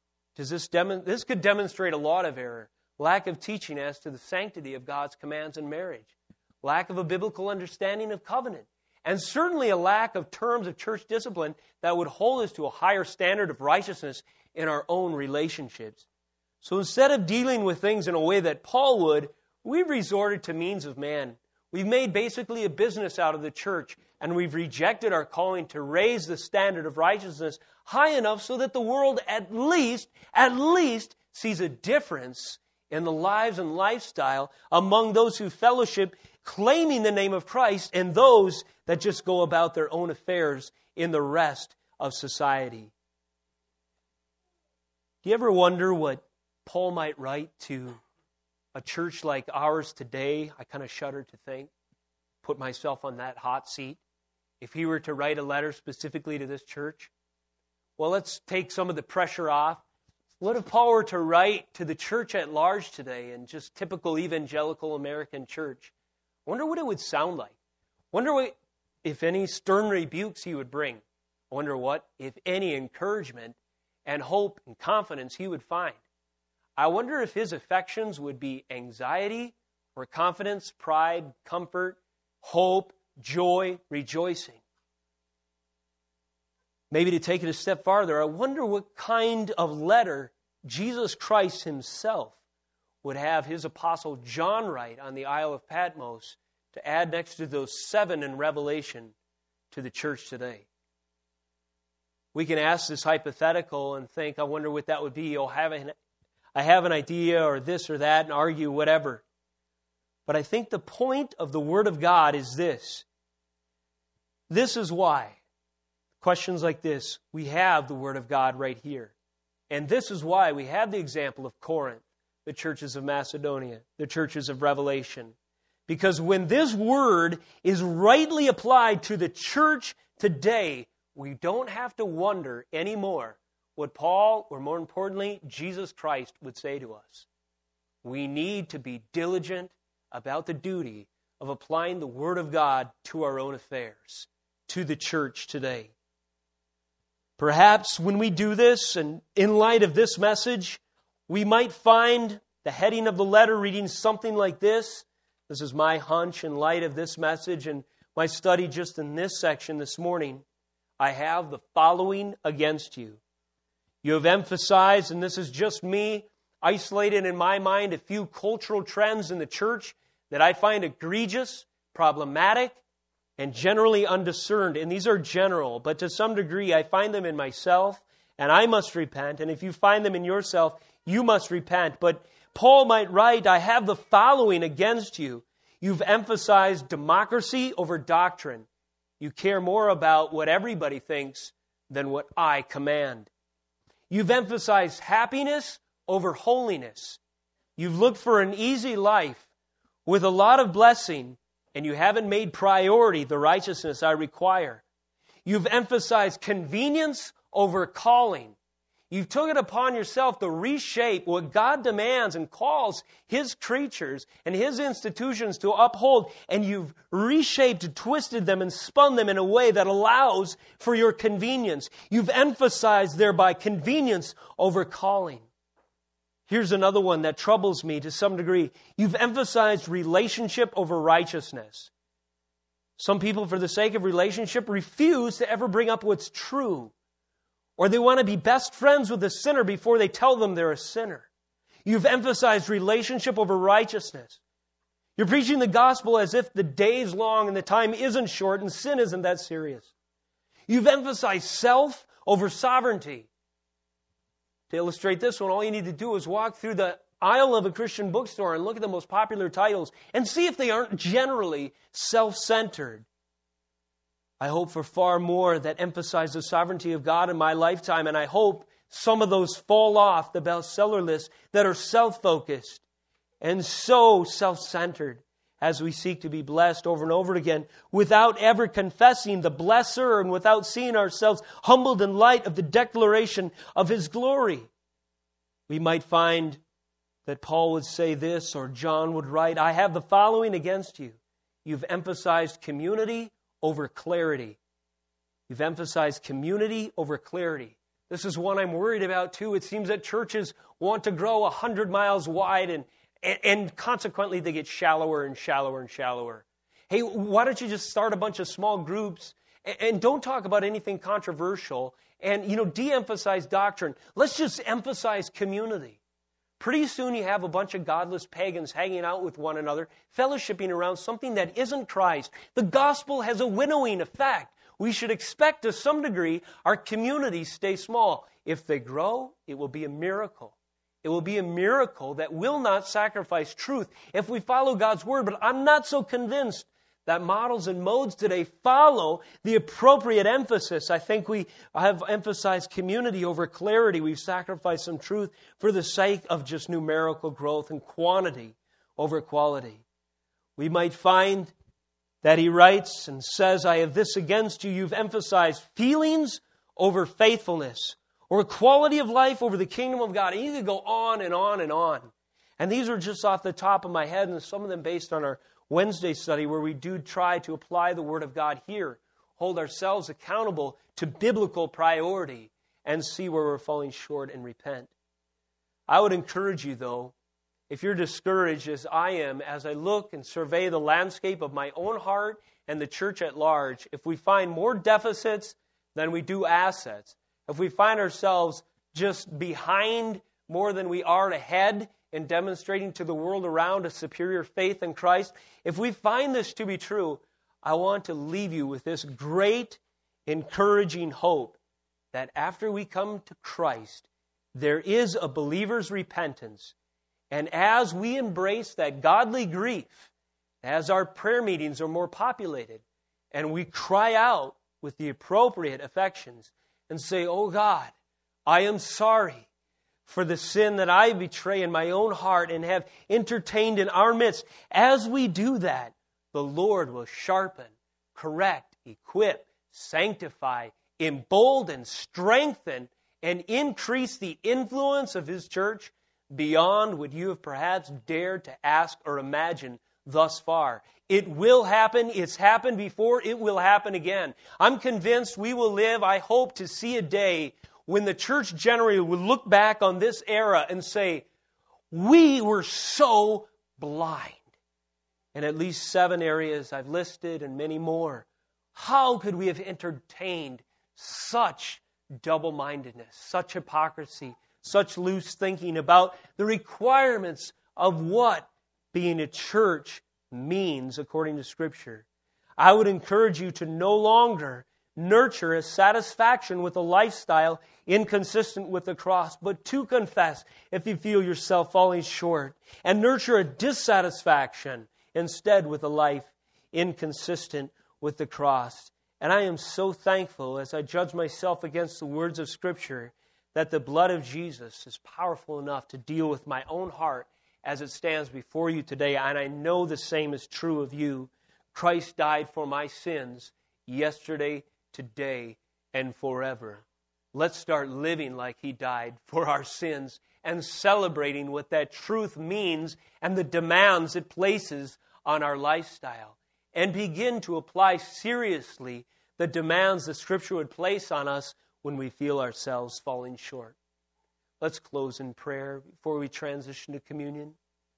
This could demonstrate a lot of error. Lack of teaching as to the sanctity of God's commands in marriage. Lack of a biblical understanding of covenant. And certainly a lack of terms of church discipline that would hold us to a higher standard of righteousness in our own relationships. So instead of dealing with things in a way that Paul would, we've resorted to means of man. We've made basically a business out of the church, and we've rejected our calling to raise the standard of righteousness high enough so that the world at least sees a difference in the lives and lifestyle among those who fellowship claiming the name of Christ and those that just go about their own affairs in the rest of society. Do you ever wonder what Paul might write to a church like ours today? I kind of shudder to think, put myself on that hot seat. If he were to write a letter specifically to this church, well, let's take some of the pressure off. What if Paul were to write to the church at large today, and just typical evangelical American church? I wonder what it would sound like. I wonder what, if any, stern rebukes he would bring. I wonder what, if any, encouragement and hope and confidence he would find. I wonder if his affections would be anxiety or confidence, pride, comfort, hope, joy, rejoicing. Maybe to take it a step farther, I wonder what kind of letter Jesus Christ himself would have his apostle John write on the Isle of Patmos to add next to those 7 in Revelation to the church today. We can ask this hypothetical and think, I wonder what that would be. I have an idea or this or that and argue whatever. But I think the point of the Word of God is this. This is why. questions like this, we have the Word of God right here. And this is why we have the example of Corinth, the churches of Macedonia, the churches of Revelation. Because when this Word is rightly applied to the church today, we don't have to wonder anymore what Paul, or more importantly, Jesus Christ would say to us. We need to be diligent about the duty of applying the Word of God to our own affairs, to the church today. Perhaps when we do this, and in light of this message, we might find the heading of the letter reading something like this. This is my hunch in light of this message and my study just in this section this morning. I have the following against you. You have emphasized, and this is just me, isolated in my mind, a few cultural trends in the church that I find egregious, problematic, and generally undiscerned. And these are general, but to some degree I find them in myself, and I must repent. And if you find them in yourself, you must repent. But Paul might write, I have the following against you. You've emphasized democracy over doctrine. You care more about what everybody thinks than what I command. You've emphasized happiness over holiness. You've looked for an easy life with a lot of blessing, and you haven't made priority the righteousness I require. You've emphasized convenience over calling. You've taken it upon yourself to reshape what God demands and calls His creatures and His institutions to uphold, and you've reshaped and twisted them and spun them in a way that allows for your convenience. You've emphasized thereby convenience over calling. Here's another one that troubles me to some degree. You've emphasized relationship over righteousness. Some people, for the sake of relationship, refuse to ever bring up what's true. Or they want to be best friends with a sinner before they tell them they're a sinner. You've emphasized relationship over righteousness. You're preaching the gospel as if the day is long and the time isn't short and sin isn't that serious. You've emphasized self over sovereignty. To illustrate this one, all you need to do is walk through the aisle of a Christian bookstore and look at the most popular titles and see if they aren't generally self-centered. I hope for far more that emphasize the sovereignty of God in my lifetime, and I hope some of those fall off the bestseller list that are self-focused and so self-centered as we seek to be blessed over and over again without ever confessing the blesser and without seeing ourselves humbled in light of the declaration of His glory. We might find that Paul would say this, or John would write, I have the following against you. You've emphasized community over clarity. You've emphasized community over clarity. This is one I'm worried about too. It seems that churches want to grow 100 miles wide and consequently they get shallower and shallower and shallower. Hey, why don't you just start a bunch of small groups and don't talk about anything controversial and, de-emphasize doctrine. Let's just emphasize community. Pretty soon you have a bunch of godless pagans hanging out with one another, fellowshipping around something that isn't Christ. The gospel has a winnowing effect. We should expect to some degree our communities stay small. If they grow, it will be a miracle. It will be a miracle that will not sacrifice truth if we follow God's word. But I'm not so convinced that models and modes today follow the appropriate emphasis. I think we have emphasized community over clarity. We've sacrificed some truth for the sake of just numerical growth and quantity over quality. We might find that he writes and says, I have this against you. You've emphasized feelings over faithfulness, or quality of life over the kingdom of God. And you could go on and on and on. And these are just off the top of my head, and some of them based on our Wednesday study where we do try to apply the Word of God here, hold ourselves accountable to biblical priority, and see where we're falling short and repent. I would encourage you, though, if you're discouraged as I am, as I look and survey the landscape of my own heart and the church at large, if we find more deficits than we do assets, if we find ourselves just behind more than we are ahead in demonstrating to the world around a superior faith in Christ, if we find this to be true, I want to leave you with this great, encouraging hope that after we come to Christ, there is a believer's repentance. And as we embrace that godly grief, as our prayer meetings are more populated, and we cry out with the appropriate affections and say, "Oh God, I am sorry for the sin that I betray in my own heart and have entertained in our midst." As we do that, the Lord will sharpen, correct, equip, sanctify, embolden, strengthen, and increase the influence of His church beyond what you have perhaps dared to ask or imagine thus far. It will happen. It's happened before. It will happen again. I'm convinced we will live, I hope, to see a day when the church generally will look back on this era and say, "We were so blind." And at least 7 areas I've listed and many more. How could we have entertained such double-mindedness, such hypocrisy, such loose thinking about the requirements of what being a church means according to Scripture? I would encourage you to no longer nurture a satisfaction with a lifestyle inconsistent with the cross, but to confess if you feel yourself falling short, and nurture a dissatisfaction instead with a life inconsistent with the cross. And I am so thankful as I judge myself against the words of Scripture that the blood of Jesus is powerful enough to deal with my own heart as it stands before you today. And I know the same is true of you. Christ died for my sins yesterday, today, and forever. Let's start living like He died for our sins and celebrating what that truth means and the demands it places on our lifestyle. And begin to apply seriously the demands the Scripture would place on us when we feel ourselves falling short. Let's close in prayer before we transition to communion.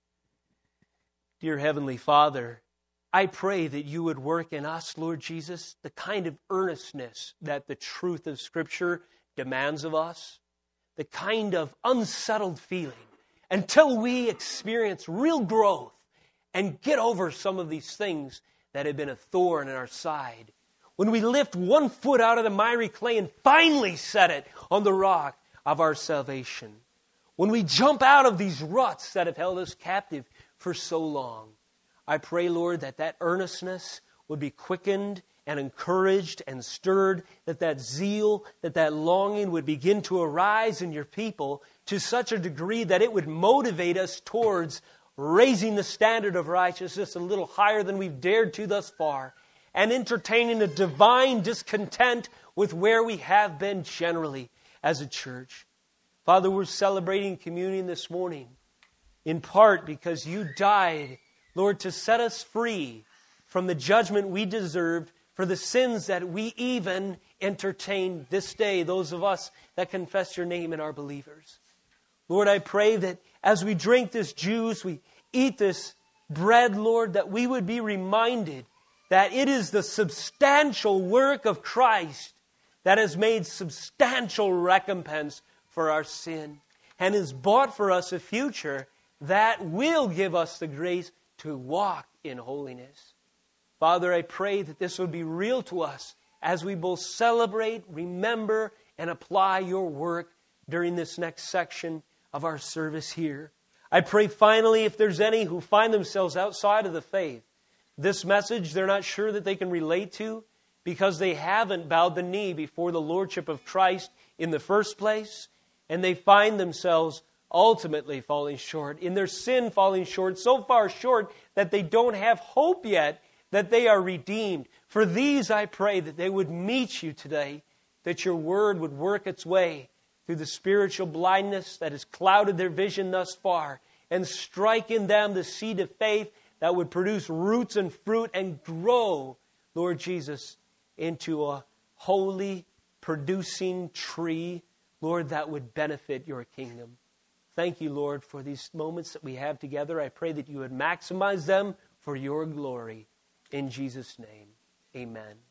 Dear Heavenly Father, I pray that You would work in us, Lord Jesus, the kind of earnestness that the truth of Scripture demands of us, the kind of unsettled feeling until we experience real growth and get over some of these things that have been a thorn in our side. When we lift one foot out of the miry clay and finally set it on the rock of our salvation. When we jump out of these ruts that have held us captive for so long. I pray, Lord, that that earnestness would be quickened and encouraged and stirred, that zeal, that longing would begin to arise in Your people to such a degree that it would motivate us towards raising the standard of righteousness a little higher than we've dared to thus far, and entertaining a divine discontent with where we have been generally as a church. Father, we're celebrating communion this morning, in part because You died, Lord, to set us free from the judgment we deserved for the sins that we even entertain this day, those of us that confess Your name and are believers. Lord, I pray that as we drink this juice, we eat this bread, Lord, that we would be reminded that it is the substantial work of Christ that has made substantial recompense for our sin and has bought for us a future that will give us the grace to walk in holiness. Father, I pray that this would be real to us as we both celebrate, remember, and apply Your work during this next section of our service here. I pray finally, if there's any who find themselves outside of the faith, this message they're not sure that they can relate to because they haven't bowed the knee before the Lordship of Christ in the first place, and they find themselves ultimately falling short, in their sin falling short, so far short that they don't have hope yet that they are redeemed. For these I pray that they would meet You today, that Your word would work its way through the spiritual blindness that has clouded their vision thus far, and strike in them the seed of faith that would produce roots and fruit and grow, Lord Jesus, into a holy, producing tree, Lord, that would benefit Your kingdom. Thank You, Lord, for these moments that we have together. I pray that You would maximize them for Your glory. In Jesus' name, amen.